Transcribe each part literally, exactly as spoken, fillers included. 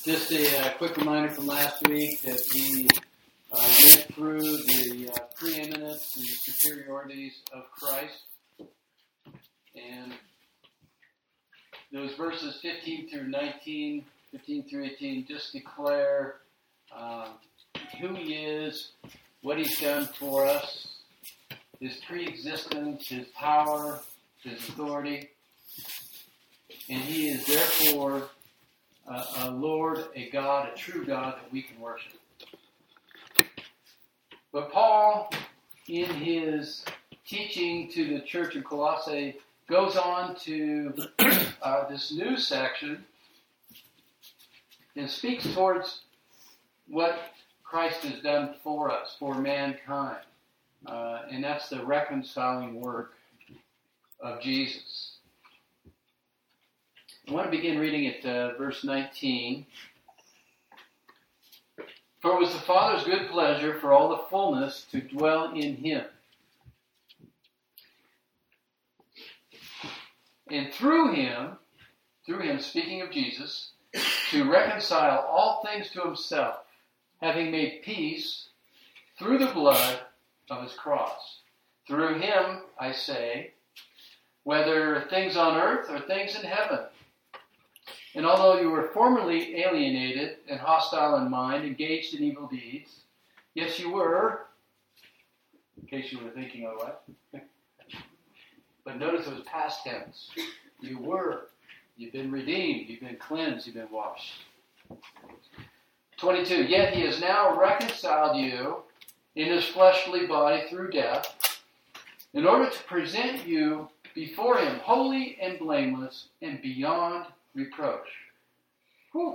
Just a uh, quick reminder from last week that we uh, went through the uh, preeminence and superiorities of Christ. And those verses fifteen through nineteen, fifteen through eighteen, just declare uh, who He is, what He's done for us, His pre-existence, His power, His authority. And He is therefore uh, a Lord, a God, a true God that we can worship. But Paul, in his teaching to the church in Colossae, goes on to uh, this new section and speaks towards what Christ has done for us, for mankind. Uh, and that's the reconciling work of Jesus. I want to begin reading at uh, verse nineteen. For it was the Father's good pleasure for all the fullness to dwell in Him. And through Him, through Him, speaking of Jesus, to reconcile all things to Himself, having made peace through the blood of His cross. Through Him, I say, whether things on earth or things in heaven. And although you were formerly alienated and hostile in mind, engaged in evil deeds, yes, you were, in case you were thinking otherwise, but notice it was past tense. You were. You've been redeemed. You've been cleansed. You've been washed. twenty-two. Yet He has now reconciled you in His fleshly body through death, in order to present you before Him holy and blameless and beyond reproach. Whew.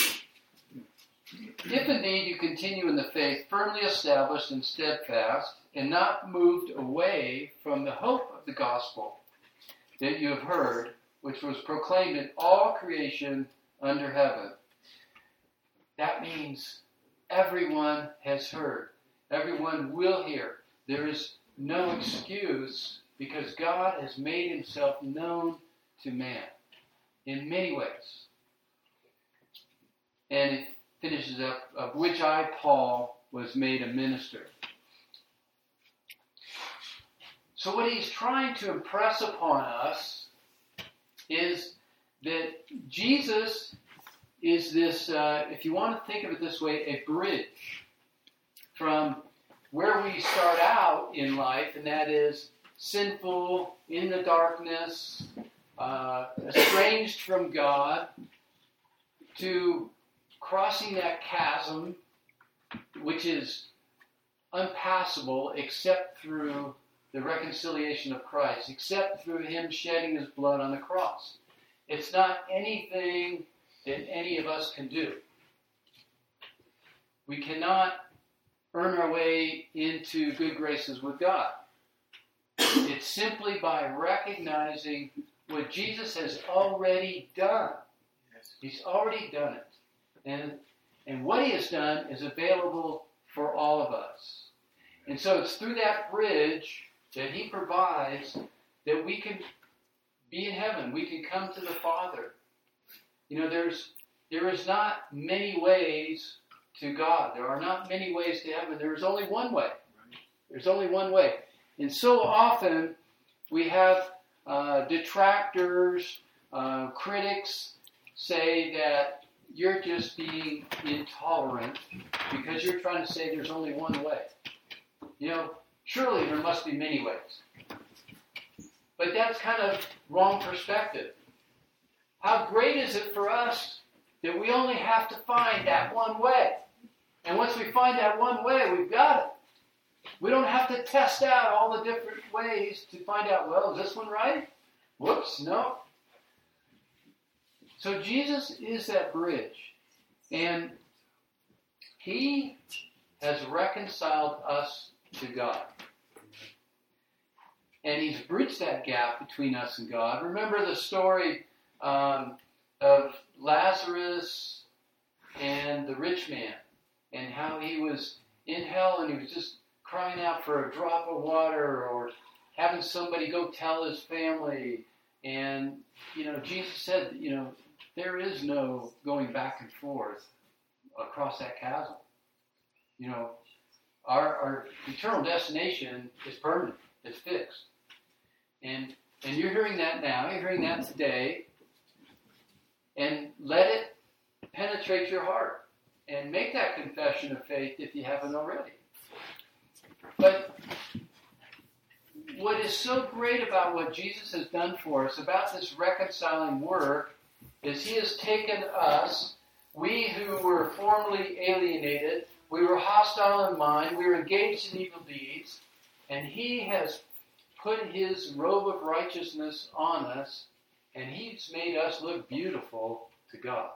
If indeed you continue in the faith, firmly established and steadfast, and not moved away from the hope of the gospel that you have heard, which was proclaimed in all creation under heaven. That means everyone has heard. Everyone will hear. There is no excuse because God has made Himself known to man in many ways. And it finishes up, of which I, Paul, was made a minister. So what he's trying to impress upon us is that Jesus is this, uh, if you want to think of it this way, a bridge from where we start out in life, and that is sinful, in the darkness, uh, estranged from God, to crossing that chasm, which is unpassable except through the reconciliation of Christ, except through Him shedding His blood on the cross. It's not anything that any of us can do. We cannot earn our way into good graces with God. It's simply by recognizing what Jesus has already done. He's already done it. And, and what He has done is available for all of us. And so it's through that bridge that He provides that we can be in heaven. We can come to the Father. You know, there's there is not many ways to God. There are not many ways to heaven. There is only one way. There's only one way. And so often we have uh, detractors, uh, critics say that you're just being intolerant because you're trying to say there's only one way. You know, surely there must be many ways. But that's kind of wrong perspective. How great is it for us that we only have to find that one way? And once we find that one way, we've got it. We don't have to test out all the different ways to find out, well, is this one right? Whoops, no. So Jesus is that bridge. And He has reconciled us to God. And He's bridged that gap between us and God. Remember the story um, of Lazarus and the rich man, and how he was in hell and he was just crying out for a drop of water, or having somebody go tell his family. And, you know, Jesus said, you know, there is no going back and forth across that chasm. You know, our, our eternal destination is permanent. It's fixed. And and you're hearing that now. You're hearing that today. And let it penetrate your heart. And make that confession of faith if you haven't already. But what is so great about what Jesus has done for us, about this reconciling work, is he has taken us, we who were formerly alienated, we were hostile in mind, we were engaged in evil deeds, and he has put his robe of righteousness on us, and he's made us look beautiful to God.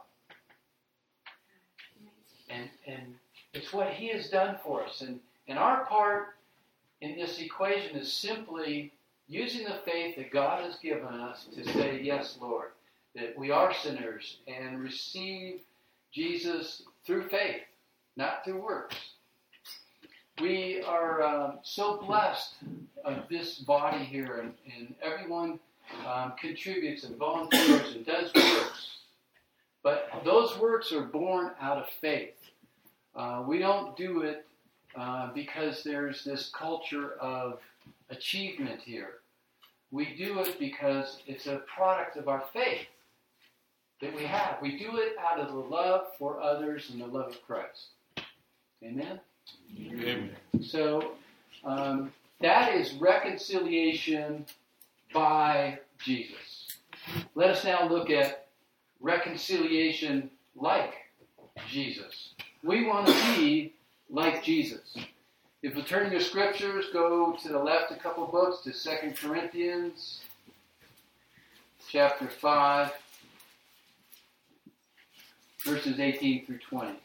And and it's what he has done for us. And, and our part in this equation is simply using the faith that God has given us to say, yes, Lord, that we are sinners and receive Jesus through faith, not through works. We are um, so blessed of this body here, and, and everyone um, contributes and volunteers and does works. But those works are born out of faith. Uh, we don't do it uh, because there's this culture of achievement here. We do it because it's a product of our faith that we have. We do it out of the love for others and the love of Christ. Amen? Amen. So um, that is reconciliation by Jesus. Let us now look at reconciliation like Jesus. We want to be like Jesus. If you turn your scriptures, go to the left a couple books to Second Corinthians chapter five, verses eighteen through twenty.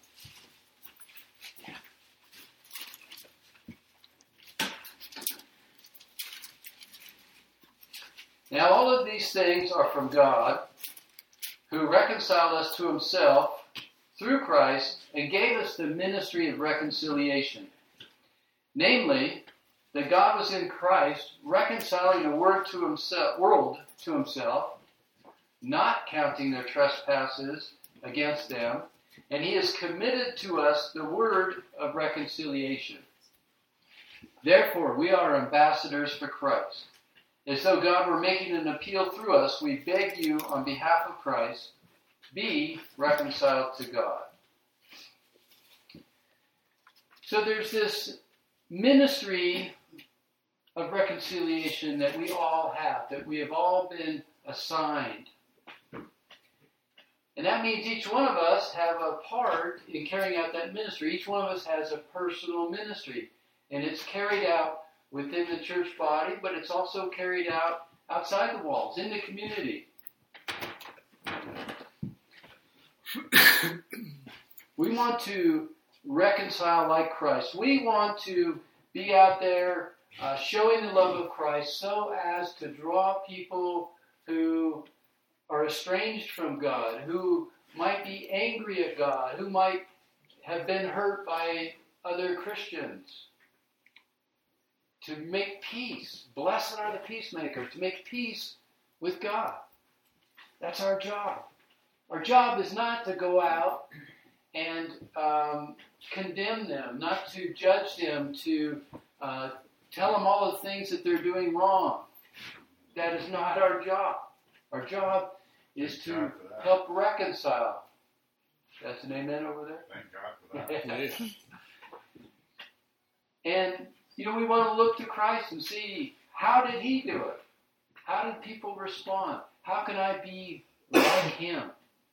Now all of these things are from God, who reconciled us to himself through Christ and gave us the ministry of reconciliation. Namely, that God was in Christ reconciling the word to himself, world to himself, not counting their trespasses against them, and he has committed to us the word of reconciliation. Therefore, we are ambassadors for Christ. As though God were making an appeal through us, we beg you on behalf of Christ, be reconciled to God. So there's this ministry of reconciliation that we all have, that we have all been assigned. And that means each one of us have a part in carrying out that ministry. Each one of us has a personal ministry. And it's carried out within the church body, but it's also carried out outside the walls, in the community. We want to reconcile like Christ. We want to be out there uh, showing the love of Christ so as to draw people who are estranged from God, who might be angry at God, who might have been hurt by other Christians. To make peace. Blessed are the peacemakers. To make peace with God. That's our job. Our job is not to go out and um, condemn them, not to judge them, to uh, tell them all the things that they're doing wrong. That is not our job. Our job is to help reconcile. That's an amen over there? Thank God for that. And you know, we want to look to Christ and see, how did he do it? How did people respond? How can I be like him?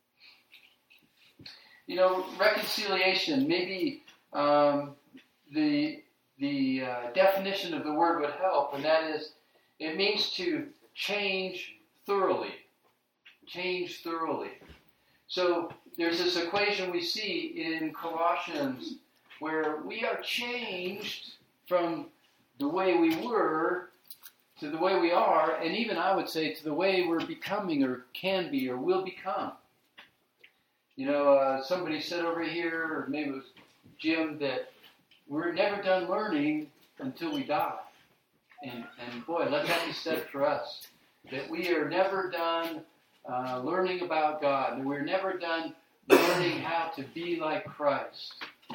You know, reconciliation, maybe um, the the uh, definition of the word would help, and that is, it means to change thoroughly. Change thoroughly. So there's this equation we see in Colossians where we are changed from the way we were to the way we are, and even I would say to the way we're becoming or can be or will become. You know, uh, somebody said over here, or maybe it was Jim, that we're never done learning until we die. And, and boy, let that be said for us, that we are never done uh, learning about God. And we're never done learning how to be like Christ.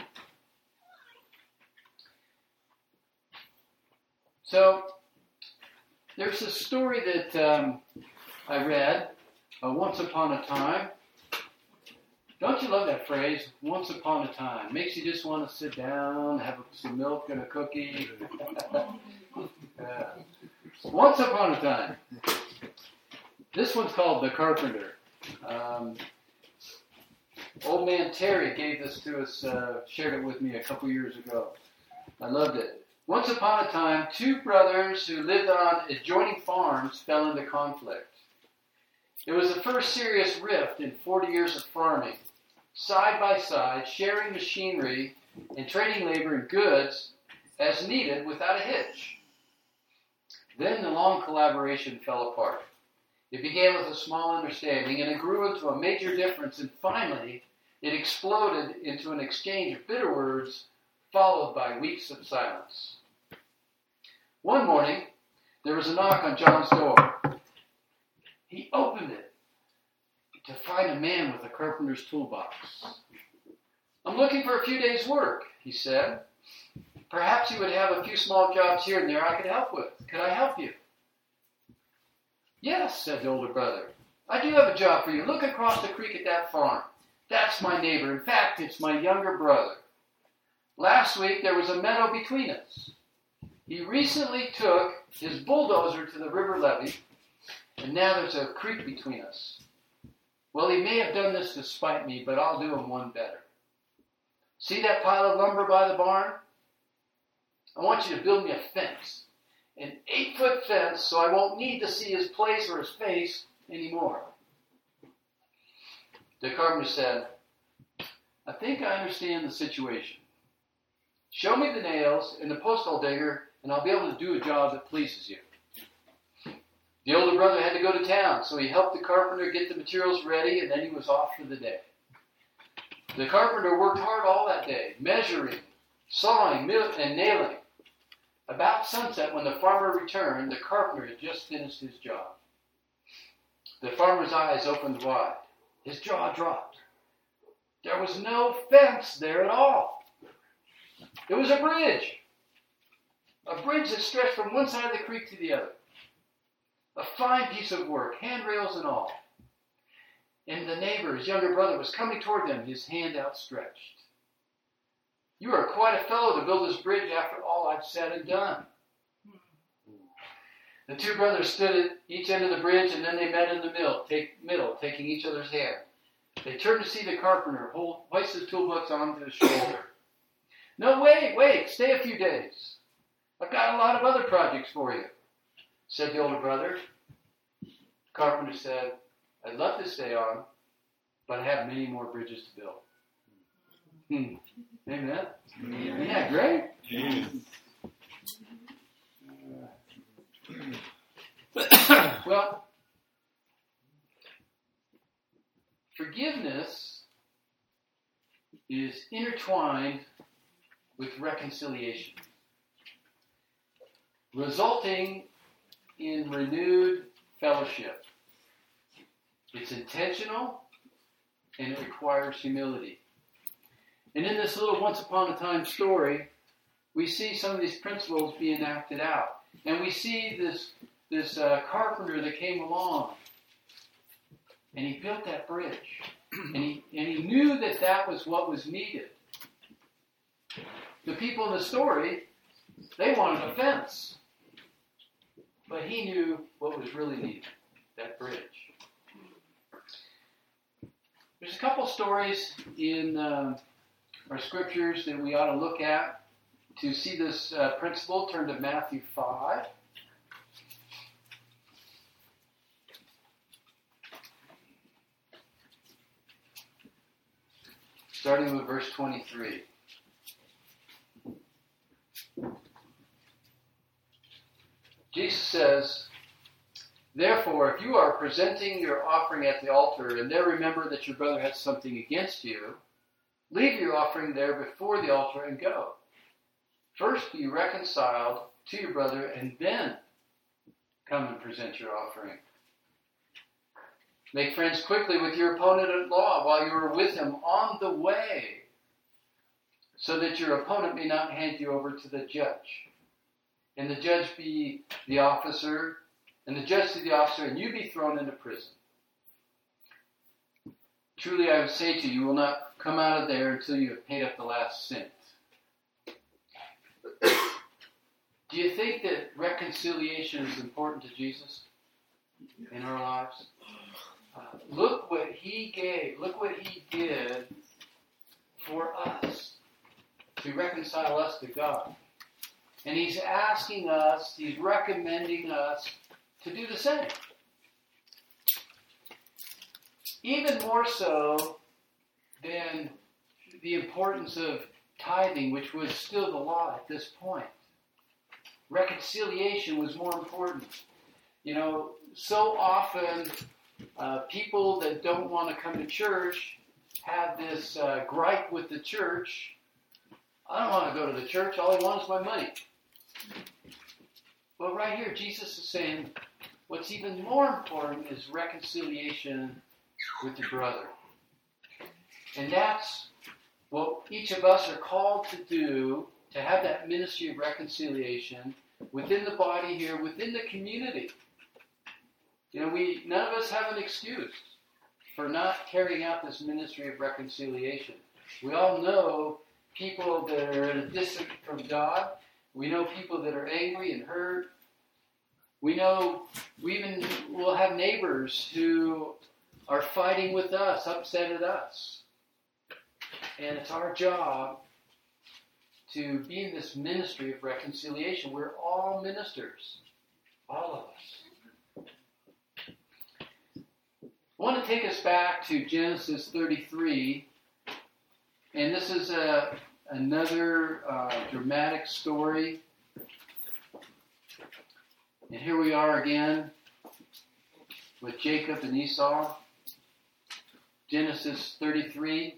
So, there's a story that um, I read, uh, Once Upon a Time. Don't you love that phrase, once upon a time? Makes you just want to sit down, have some milk and a cookie. uh, once upon a time. This one's called The Carpenter. Um, old man Terry gave this to us, uh, shared it with me a couple years ago. I loved it. Once upon a time, two brothers who lived on adjoining farms fell into conflict. It was the first serious rift in forty years of farming. Side by side, sharing machinery and trading labor and goods as needed without a hitch. Then the long collaboration fell apart. It began with a small understanding, and it grew into a major difference, and finally, it exploded into an exchange of bitter words, followed by weeks of silence. One morning, there was a knock on John's door. He opened it to find a man with a carpenter's toolbox. "I'm looking for a few days' work," he said. "Perhaps you would have a few small jobs here and there I could help with. Could I help you?" "Yes," said the older brother. "I do have a job for you. Look across the creek at that farm. That's my neighbor. In fact, it's my younger brother. Last week there was a meadow between us. He recently took his bulldozer to the river levee, and now there's a creek between us. Well, he may have done this to spite me, but I'll do him one better. See that pile of lumber by the barn? I want you to build me a fence, an eight-foot fence, so I won't need to see his place or his face anymore." The carpenter said, "I think I understand the situation. Show me the nails and the post hole digger, and I'll be able to do a job that pleases you." The older brother had to go to town, so he helped the carpenter get the materials ready, and then he was off for the day. The carpenter worked hard all that day, measuring, sawing, and nailing. About sunset, when the farmer returned, the carpenter had just finished his job. The farmer's eyes opened wide. His jaw dropped. There was no fence there at all. It was a bridge. A bridge that stretched from one side of the creek to the other. A fine piece of work, handrails and all. And the neighbor, his younger brother, was coming toward them, his hand outstretched. "You are quite a fellow to build this bridge after all I've said and done." The two brothers stood at each end of the bridge, and then they met in the middle, take, middle, taking each other's hand. They turned to see the carpenter hold, hoist his toolbox onto his shoulder. "No, wait, wait, stay a few days. I've got a lot of other projects for you," said the older brother. The carpenter said, "I'd love to stay on, but I have many more bridges to build." Hmm. Amen. Isn't that great? Uh, well, forgiveness is intertwined with reconciliation, resulting in renewed fellowship. It's intentional, and it requires humility. And in this little once upon a time story, we see some of these principles being acted out. And we see this, this uh, carpenter that came along, and he built that bridge. And he, and he knew that that was what was needed. The people in the story, they wanted a fence. But he knew what was really needed, that bridge. There's a couple stories in uh, our scriptures that we ought to look at to see this uh, principle. Turn to Matthew five. Starting with verse twenty-three. Jesus says, "Therefore, if you are presenting your offering at the altar, and there remember that your brother has something against you, leave your offering there before the altar and go. First be reconciled to your brother, and then come and present your offering." Make friends quickly with your opponent at law while you are with him on the way, so that your opponent may not hand you over to the judge, and the judge be the officer, and the judge be the officer, and you be thrown into prison. Truly I would say to you, you will not come out of there until you have paid up the last cent. Do you think that reconciliation is important to Jesus in our lives? Uh, look what he gave, look what he did for us to reconcile us to God. And he's asking us, he's recommending us to do the same. Even more so than the importance of tithing, which was still the law at this point. Reconciliation was more important. You know, so often uh, people that don't want to come to church have this uh, gripe with the church. I don't want to go to the church. All I want is my money. Well, right here, Jesus is saying what's even more important is reconciliation with your brother. And that's what each of us are called to do, to have that ministry of reconciliation within the body here, within the community. You know, we none of us have an excuse for not carrying out this ministry of reconciliation. We all know people that are at a distance from God. We know people that are angry and hurt. We know we even will have neighbors who are fighting with us, upset at us. And it's our job to be in this ministry of reconciliation. We're all ministers. All of us. I want to take us back to Genesis thirty-three. And this is a, another uh, dramatic story. And here we are again with Jacob and Esau. Genesis thirty-three.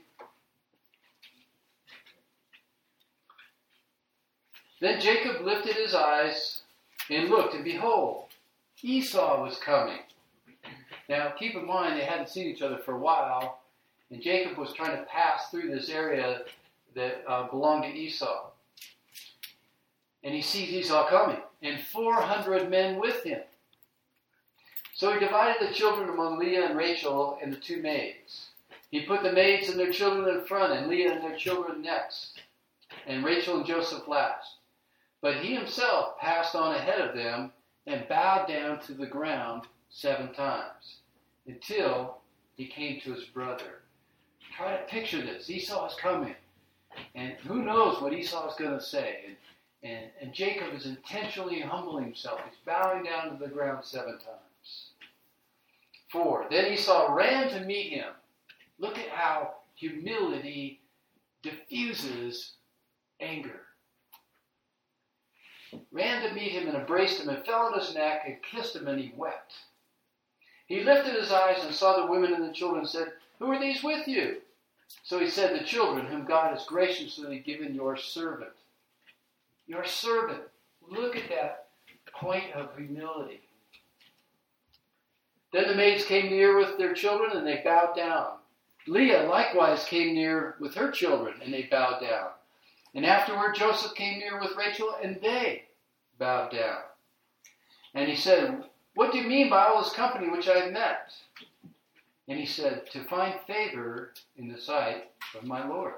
Then Jacob lifted his eyes and looked, and behold, Esau was coming. Now, keep in mind, they hadn't seen each other for a while, and Jacob was trying to pass through this area that uh, belonged to Esau. And he sees Esau coming, and four hundred men with him. So he divided the children among Leah and Rachel and the two maids. He put the maids and their children in front, and Leah and their children next, and Rachel and Joseph last. But he himself passed on ahead of them and bowed down to the ground seven times until he came to his brother. Try to picture this. Esau is coming. And who knows what Esau is going to say. And, and, and Jacob is intentionally humbling himself. He's bowing down to the ground seven times. Four. Then Esau ran to meet him. Look at how humility diffuses anger. Ran to meet him and embraced him and fell on his neck and kissed him, and he wept. He lifted his eyes and saw the women and the children and said, "Who are these with you?" So he said, "The children whom God has graciously given your servant." Your servant. Look at that point of humility. Then the maids came near with their children, and they bowed down. Leah likewise came near with her children, and they bowed down. And afterward Joseph came near with Rachel, and they bowed down. And he said, "What do you mean by all this company which I have met?" And he said, "To find favor in the sight of my Lord."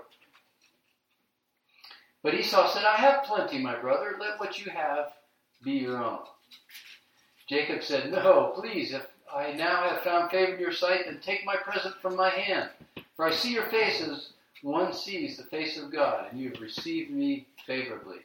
But Esau said, "I have plenty, my brother. Let what you have be your own." Jacob said, "No, please, if I now have found favor in your sight, then take my present from my hand. For I see your face as one sees the face of God, and you have received me favorably.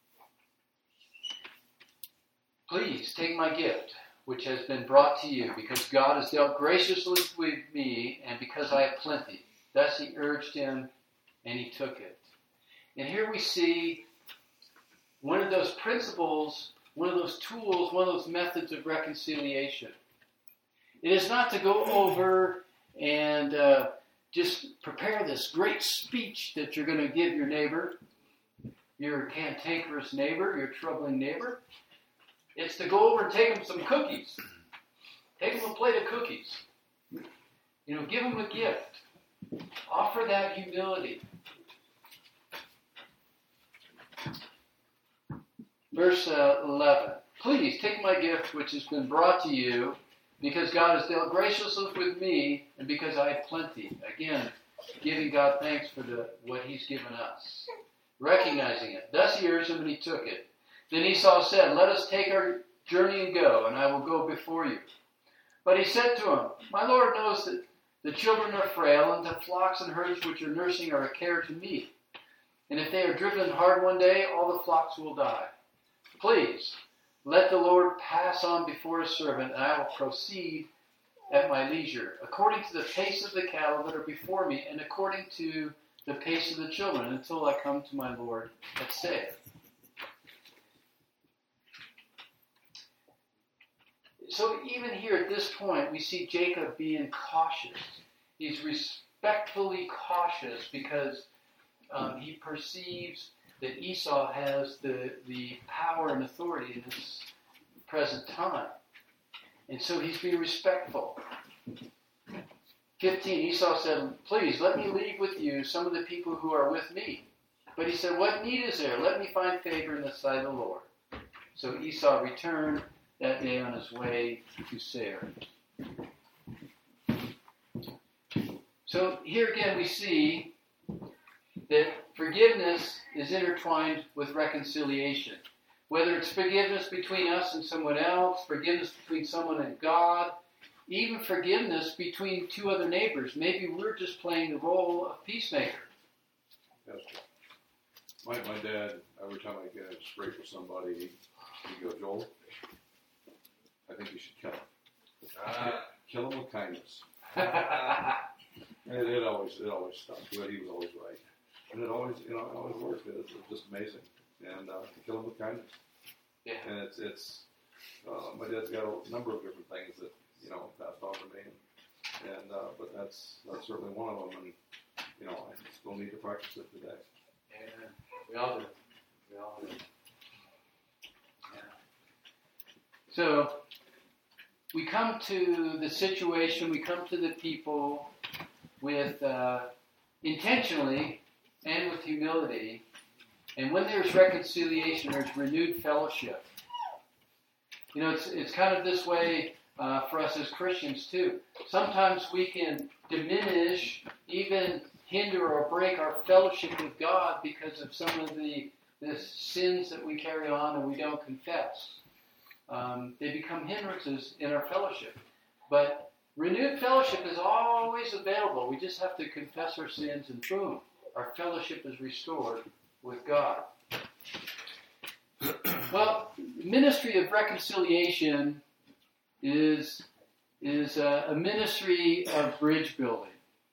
Please take my gift, which has been brought to you, because God has dealt graciously with me, and because I have plenty." Thus he urged him, and he took it. And here we see one of those principles, one of those tools, one of those methods of reconciliation. It is not to go over and uh, just prepare this great speech that you're going to give your neighbor, your cantankerous neighbor, your troubling neighbor. It's to go over and take them some cookies. Take them a plate of cookies. You know, give him a gift. Offer that humility. Verse uh, eleven. Please take my gift which has been brought to you, because God has dealt graciously with me, and because I have plenty. Again, giving God thanks for the what he's given us. Recognizing it. Thus he urged him, and he took it. Then Esau said, let us take our journey and go, and I will go before you. But he said to him, my Lord knows that the children are frail, and the flocks and herds which are nursing are a care to me. And if they are driven hard one day, all the flocks will die. Please, let the Lord pass on before his servant, and I will proceed at my leisure, according to the pace of the cattle that are before me, and according to the pace of the children, until I come to my Lord at Seir. So even here at this point, we see Jacob being cautious. He's respectfully cautious because um, he perceives that Esau has the, the power and authority in this present time. And so he's being respectful. fifteen, Esau said, please, let me leave with you some of the people who are with me. But he said, what need is there? Let me find favor in the sight of the Lord. So Esau returned that day on his way to Seir. So here again we see that forgiveness is intertwined with reconciliation. Whether it's forgiveness between us and someone else, forgiveness between someone and God, even forgiveness between two other neighbors. Maybe we're just playing the role of peacemaker. Yes. My, my dad, every time I get straight with somebody, he, he goes, Joel, I think you should kill him. Uh, kill him with kindness. And it always, it always stuck. But he was always right, and it always, you know, it always worked. It was just amazing. And uh, kill him with kindness. Yeah. And it's, it's. Uh, my dad's got a number of different things that you know passed on to me, and, and uh, but that's that's certainly one of them. And you know, I still need to practice it today. Yeah, we all do. We all do. Yeah. So we come to the situation, we come to the people with uh, intentionally and with humility. And when there's reconciliation, there's renewed fellowship. You know, it's it's kind of this way uh, for us as Christians too. Sometimes we can diminish, even hinder or break our fellowship with God because of some of the, the sins that we carry on and we don't confess. Um, they become hindrances in our fellowship. But renewed fellowship is always available. We just have to confess our sins and boom, our fellowship is restored with God. Well, ministry of reconciliation is, is a, a ministry of bridge building.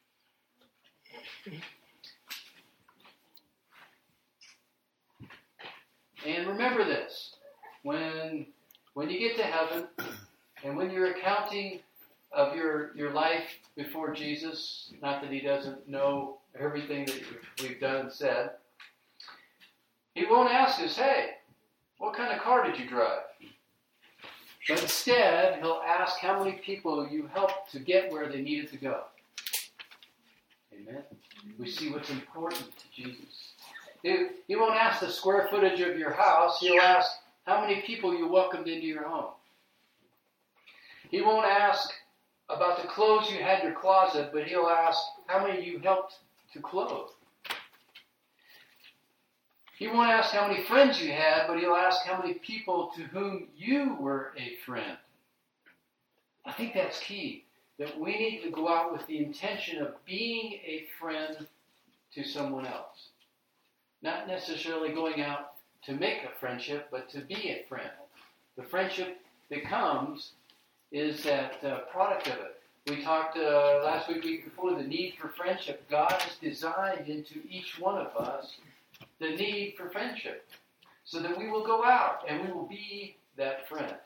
And remember this, when when you get to heaven, and when you're accounting of your, your life before Jesus, not that he doesn't know everything that we've done and said, he won't ask us, hey, what kind of car did you drive? But instead, he'll ask how many people you helped to get where they needed to go. Amen? We see what's important to Jesus. He, he won't ask the square footage of your house. He'll ask how many people you welcomed into your home. He won't ask about the clothes you had in your closet, but he'll ask how many you helped to clothe. He won't ask how many friends you had, but he'll ask how many people to whom you were a friend. I think that's key, that we need to go out with the intention of being a friend to someone else. Not necessarily going out to make a friendship, but to be a friend. The friendship that comes is that uh, product of it. We talked uh, last week, week before, the need for friendship. God has designed into each one of us the need for friendship, so that we will go out and we will be that friend.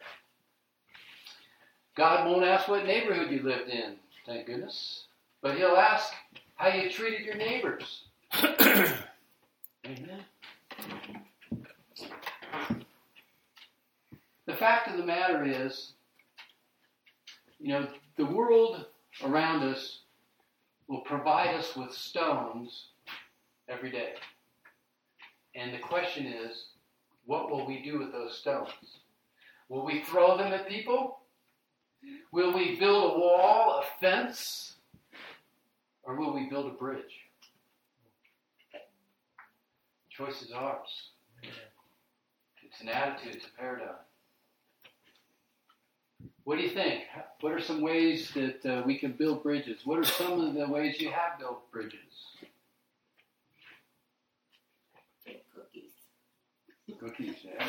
God won't ask what neighborhood you lived in, thank goodness, but he'll ask how you treated your neighbors. Amen. The fact of the matter is, you know, the world around us will provide us with stones every day. And the question is, what will we do with those stones? Will we throw them at people? Will we build a wall, a fence? Or will we build a bridge? The choice is ours. It's an attitude, it's a paradigm. What do you think? What are some ways that uh, we can build bridges? What are some of the ways you have built bridges? Cookies. Cookies, yeah.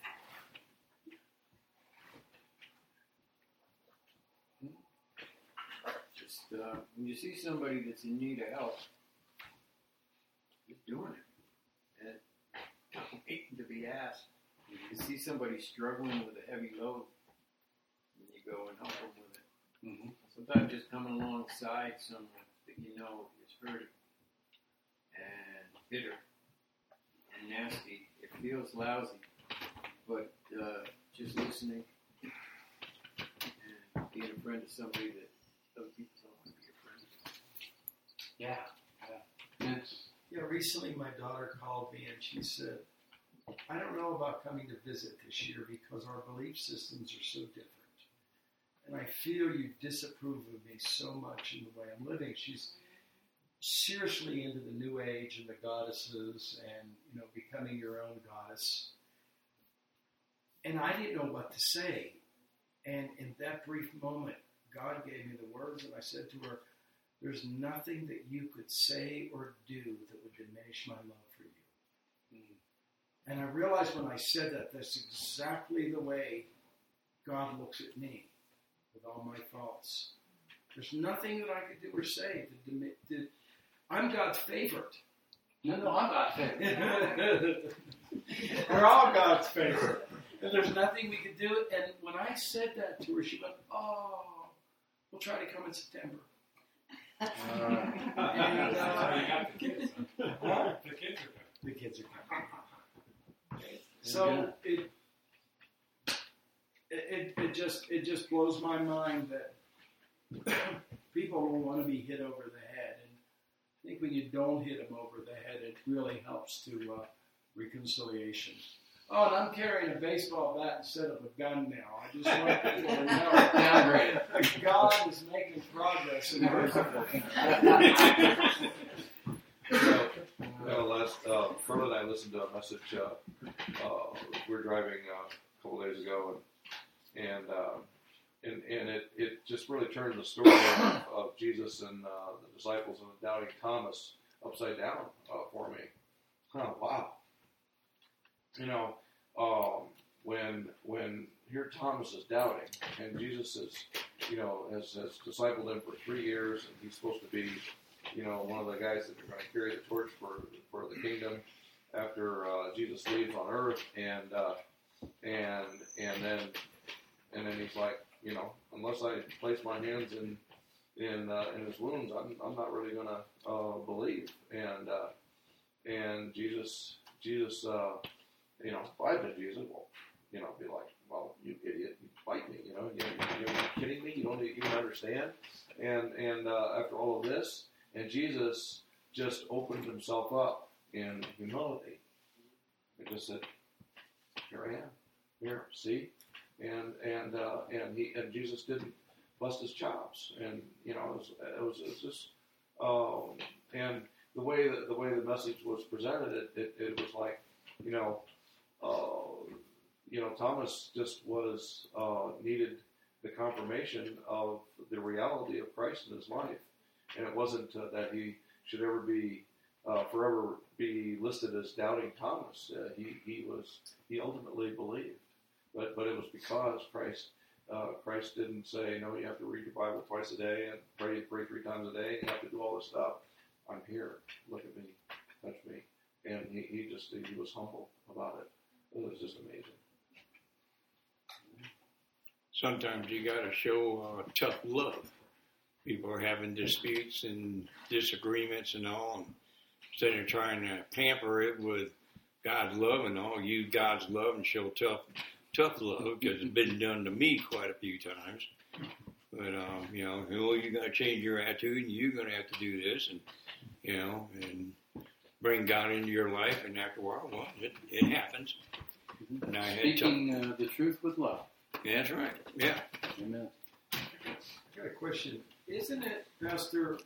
Just uh, when you see somebody that's in need of help, just doing it. And don't wait to be asked. You see somebody struggling with a heavy load, and you go and help them with it. Mm-hmm. Sometimes just coming alongside someone that you know is hurting and bitter and nasty. It feels lousy, but uh, just listening and being a friend to somebody that other people don't want to be a friend to. Yeah. Yeah. It's, Yeah, recently my daughter called me and she said, I don't know about coming to visit this year because our belief systems are so different. And I feel you disapprove of me so much in the way I'm living. She's seriously into the New Age and the goddesses and, you know, becoming your own goddess. And I didn't know what to say. And in that brief moment, God gave me the words and I said to her, there's nothing that you could say or do that would diminish my love for you. Mm. And I realized when I said that, that's exactly the way God looks at me with all my faults. There's nothing that I could do or say to diminish. I'm God's favorite. no, no, I'm not favorite. We're all God's favorite. And there's nothing we could do. And when I said that to her, she went, oh, we'll try to come in September. Uh, And, uh, you got the kids. Huh? The kids are coming. The kids are coming. So it, it it just it just blows my mind that people don't want to be hit over the head, and I think when you don't hit them over the head, it really helps to uh, reconciliation. Oh, and I'm carrying a baseball bat instead of a gun now. I just want people to know Downgrade. that God is making progress in our So, you know, last uh, Fern and I listened to a message. Uh, uh, we were driving uh, a couple days ago, and and uh, and, and it, it just really turned the story of, of Jesus and uh, the disciples and doubting Thomas upside down uh, for me. Huh, wow. You know, um, when when here Thomas is doubting, and Jesus is, you know, has, has discipled him for three years, and he's supposed to be, you know, one of the guys that are going to carry the torch for for the kingdom after uh, Jesus leaves on earth, and uh, and and then and then he's like, you know, unless I place my hands in in uh, in his wounds, I'm I'm not really going to uh, believe, and uh, and Jesus Jesus. Uh, You know, if I'd been Jesus, well, you know, be like, well, you idiot, you bite me, you know, you, you're kidding me, you don't even understand. And and uh, after all of this, and Jesus just opened himself up in humility. He just said, here I am, here, see? And and uh, and he and Jesus didn't bust his chops, and you know, it was it was, it was just, um, and the way that the way the message was presented, it it, it was like, you know. Uh, you know, Thomas just was uh, needed the confirmation of the reality of Christ in his life, and it wasn't uh, that he should ever be uh, forever be listed as doubting Thomas. Uh, he he was he ultimately believed, but but it was because Christ uh, Christ didn't say, no, you have to read your Bible twice a day and pray pray three times a day, and you have to do all this stuff. I'm here. Look at me. Touch me. And he, he just he was humble about it. It was just amazing. Sometimes you got to show uh, tough love. People are having disputes and disagreements and all. And instead of trying to pamper it with God's love and all, use God's love and show tough, tough love, because it's been done to me quite a few times. But, um, you know, oh, you got to change your attitude, and you're going to have to do this, and, you know, and bring God into your life. And after a while, well, it, it happens. And I had Speaking uh, the truth with love. Yeah, that's right. Yeah. Amen. I got a question. Isn't it, Pastor,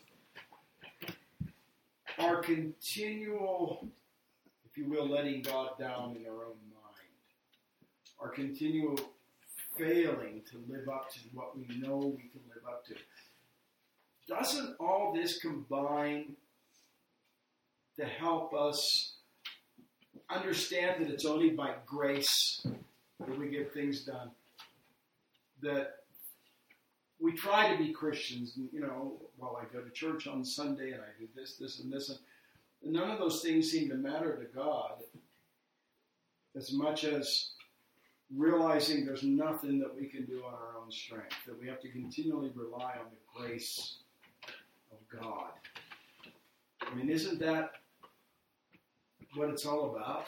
our continual, if you will, letting God down in our own mind, our continual failing to live up to what we know we can live up to, doesn't all this combine to help us understand that it's only by grace that we get things done? That we try to be Christians, and, you know, well, I go to church on Sunday and I do this, this, and this, and none of those things seem to matter to God as much as realizing there's nothing that we can do on our own strength, that we have to continually rely on the grace of God. I mean, isn't that what it's all about?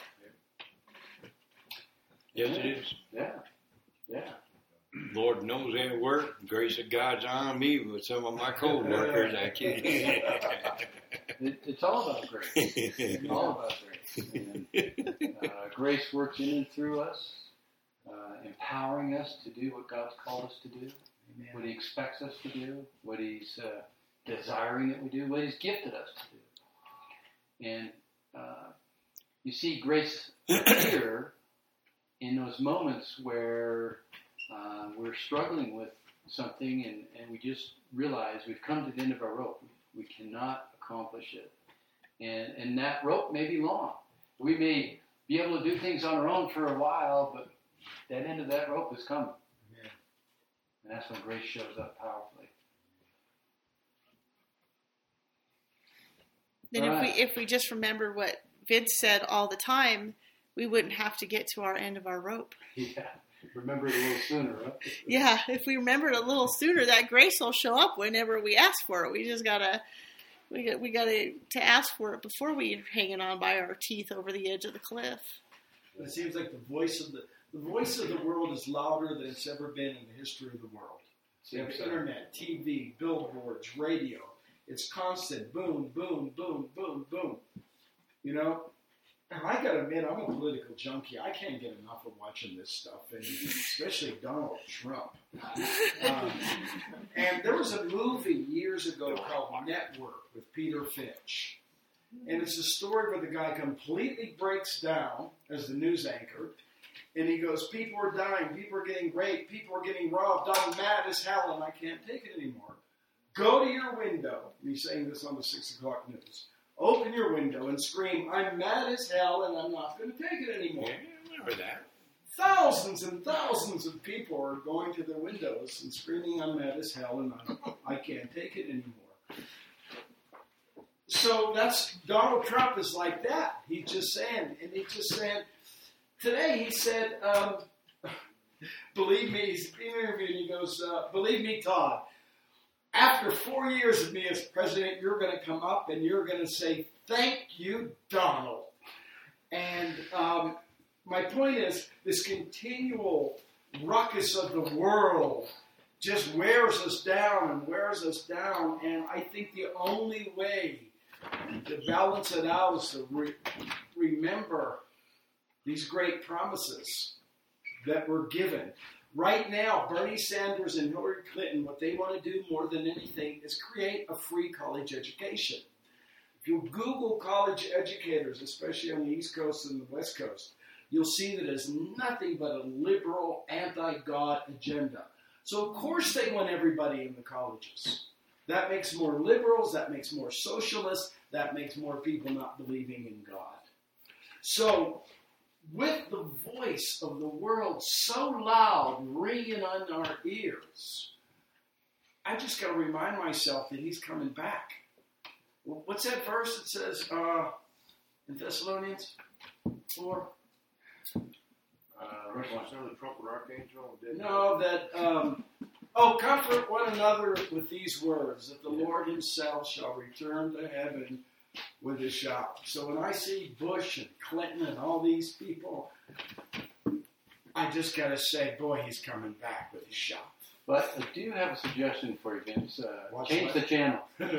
Yes, it is. Yeah. Yeah. Lord knows at work, the grace of God's on me with some of my co-workers. I kid you. It, it's all about grace. It's all about grace. And, uh, grace works in and through us, uh, empowering us to do what God's called us to do, Amen. what He expects us to do, what He's uh, desiring that we do, what He's gifted us to do. And uh, you see grace appear in those moments where uh, we're struggling with something and, and we just realize we've come to the end of our rope. We cannot accomplish it. And, and that rope may be long. We may be able to do things on our own for a while, but that end of that rope is coming. Amen. And that's when grace shows up powerfully. Then All if right. we if we just remember what Vince said all the time, we wouldn't have to get to our end of our rope. Yeah. Remember it a little sooner, right? Yeah, if we remember it a little sooner, that grace will show up whenever we ask for it. We just gotta we got we gotta to ask for it before we're hanging on by our teeth over the edge of the cliff. It seems like the voice of the the voice of the world is louder than it's ever been in the history of the world. You have Seems so. internet, T V, billboards, radio. It's constant boom, boom, boom, boom, boom. You know? And I gotta admit, I'm a political junkie. I can't get enough of watching this stuff, and especially Donald Trump. Um, and there was a movie years ago called Network with Peter Finch. And it's a story where the guy completely breaks down as the news anchor. And he goes, people are dying, people are getting raped, people are getting robbed, I'm mad as hell and I can't take it anymore. Go to your window, and he's saying this on the six o'clock news. Open your window and scream, I'm mad as hell and I'm not going to take it anymore. Yeah, I remember that. Thousands and thousands of people are going to their windows and screaming, I'm mad as hell and I, I can't take it anymore. So that's, Donald Trump is like that. He's just saying, and he's just saying, today he said, um, believe me, he's interviewed and he goes, uh, believe me, Todd, after four years of me as president, you're going to come up and you're going to say, thank you, Donald. And um, my point is, this continual ruckus of the world just wears us down and wears us down. And I think the only way to balance it out is to re- remember these great promises that were given. Right now, Bernie Sanders and Hillary Clinton, what they want to do more than anything is create a free college education. If you Google college educators, especially on the East Coast and the West Coast, you'll see that it's nothing but a liberal, anti-God agenda. So, of course, they want everybody in the colleges. That makes more liberals, that makes more socialists, that makes more people not believing in God. So, with the voice of the world so loud, ringing on our ears, I just got to remind myself that he's coming back. What's that verse that says uh, in Thessalonians four? Uh, right before the trumpet archangel. Did No, that, um, oh, comfort one another with these words, that the Yeah. Lord himself shall return to heaven with a shout. So when I see Bush and Clinton and all these people, I just got to say, boy, he's coming back with a shout. But I do have a suggestion for you, Vince. Uh, Watch change what? the channel.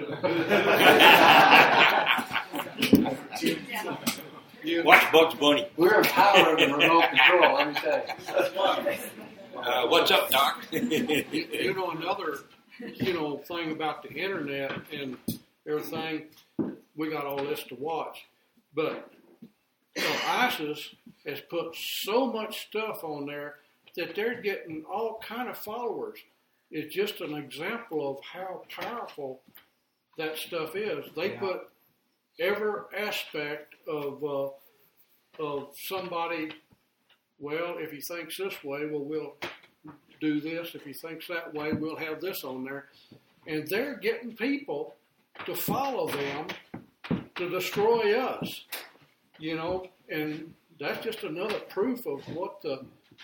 Watch Bugs Bunny. We're in power of the remote control, let me tell you. Uh, what's up, Doc? You know, another, you know, thing about the internet and everything, we got all this to watch. But, you know, ISIS has put so much stuff on there that they're getting all kind of followers. It's just an example of how powerful that stuff is. They Yeah. put every aspect of uh, of somebody. Well, if he thinks this way, well, we'll do this. If he thinks that way, we'll have this on there. And they're getting people to follow them to destroy us, you know. And that's just another proof of what the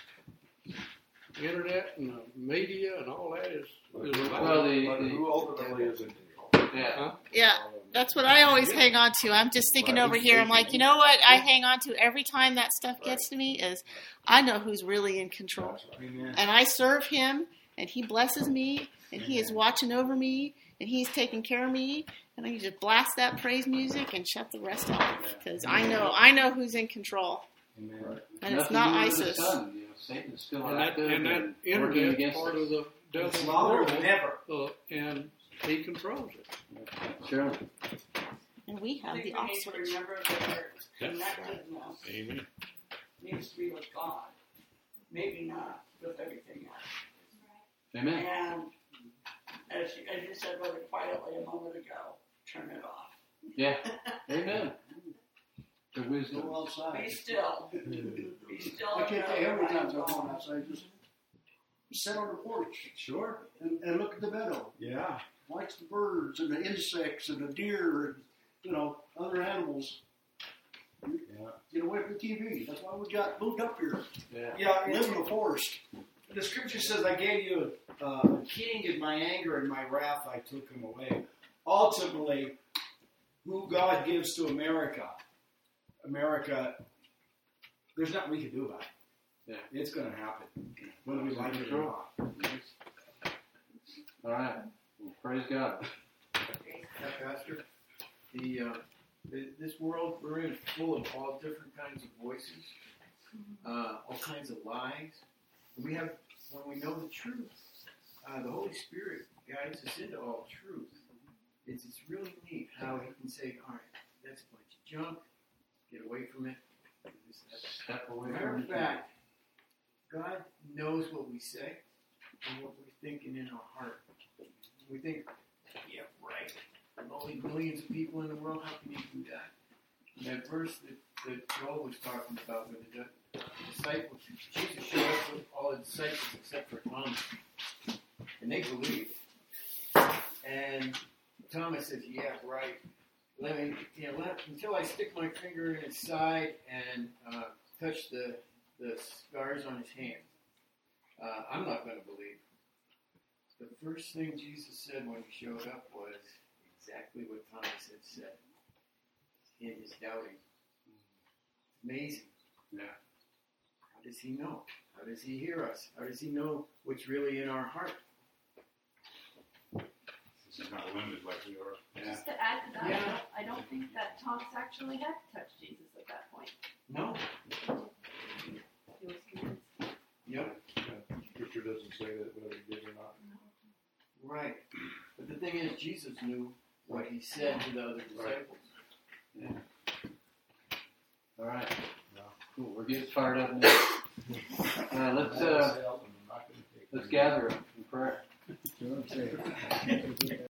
internet and the media and all that is, is about. Well, the, But the who ultimately is in control? yeah. Huh? Yeah, that's what I always hang on to. I'm just thinking over here. I'm like, you know what I hang on to every time that stuff gets to me is I know who's really in control. Amen. And I serve him, and he blesses me, and he is watching over me, and he's taking care of me. And I just blast that praise music and shut the rest off because I know I know who's in control, Amen. and it's Nothing not new under the ISIS. sun, you know, Satan's still And that, active and that and working internet is against part us. of the It's devil's louder world, than ever. uh, and he controls it. Surely. And we I have think the we off need to switch. remember that we're Yeah. connected now. Amen. Needs to be with God. Maybe not with everything else. Amen. And as you, as you said really quietly a moment ago, turn it off. Yeah. Amen. The wisdom. Go outside. Be still. Be still. I can't and tell you how know many that times I'm I've gone God. outside, just sit on the porch Sure. and, and look at the meadow. Yeah. Watch the birds and the insects and the deer and, you know, other animals. Yeah. Get away from the T V. That's why we got moved up here. Yeah. Yeah. Live in the forest. The scripture says, I gave you uh, a king in my anger and my wrath, I took him away. Ultimately, who God gives to America, America, there's nothing we can do about it. Yeah. It's going to happen, whether we like it or not. All right. Well, praise God. Yeah, Pastor. The, uh, the this world we're in is full of all different kinds of voices, uh, all kinds of lies. We have, when we know the truth, uh, the Holy Spirit guides us into all truth. It's it's really neat how He can say, "All right, that's a bunch of junk. Get away from it." Step away Matter from of the fact, God knows what we say and what we're thinking in our heart. We think, yeah, right. There are only millions of people in the world. How can you do that? And that verse that, that Joel was talking about with the, the disciples, Jesus showed up with all the disciples except for Thomas. And they believed. And Thomas says, yeah, right. Let me, you know, let, until I stick my finger in his side and uh, touch the, the scars on his hand, uh, I'm not going to believe. The first thing Jesus said when he showed up was exactly what Thomas had said in his doubting. Amazing. Yeah. How does he know? How does he hear us? How does he know what's really in our heart? This is not limited like we are. Yeah. Just to add to that, Yeah. I, don't, I don't think that Thomas actually had touched Jesus at that point. No. He was convinced. Yep. Scripture doesn't say that whether he did or not. Right. But the thing is, Jesus knew what he said to the other disciples. All right. Cool. We're getting fired up now. Uh, let's uh, let's gather in prayer. You know what I'm saying?